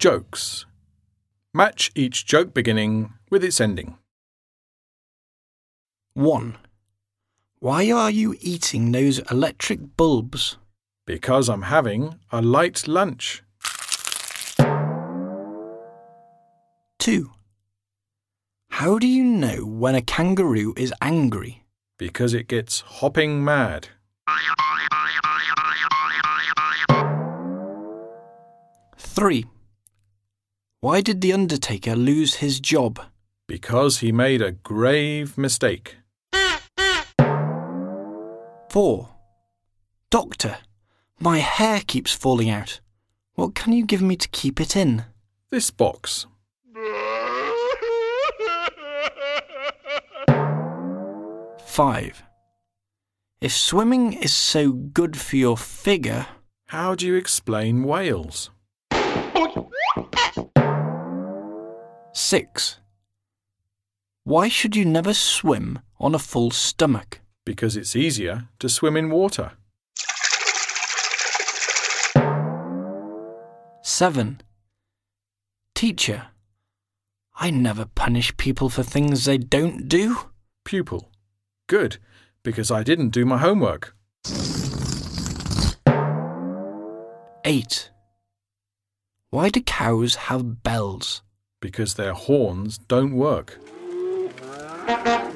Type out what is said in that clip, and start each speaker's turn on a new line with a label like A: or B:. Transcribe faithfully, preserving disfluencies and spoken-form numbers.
A: Jokes. Match each joke beginning with its ending.
B: one. Why are you eating those electric bulbs?
A: Because I'm having a light lunch.
B: two. How do you know when a kangaroo is angry?
A: Because it gets hopping mad.
B: three. Why did the undertaker lose his job?
A: Because he made a grave mistake.
B: four. Doctor, my hair keeps falling out. What can you give me to keep it in?
A: This box.
B: five. If swimming is so good for your figure...
A: How do you explain whales?
B: six. Why should you never swim on a full stomach?
A: Because it's easier to swim in water.
B: seven. Teacher, I never punish people for things they don't do.
A: Pupil. Good, because I didn't do my homework.
B: eight. Why do cows have bells?
A: Because their horns don't work.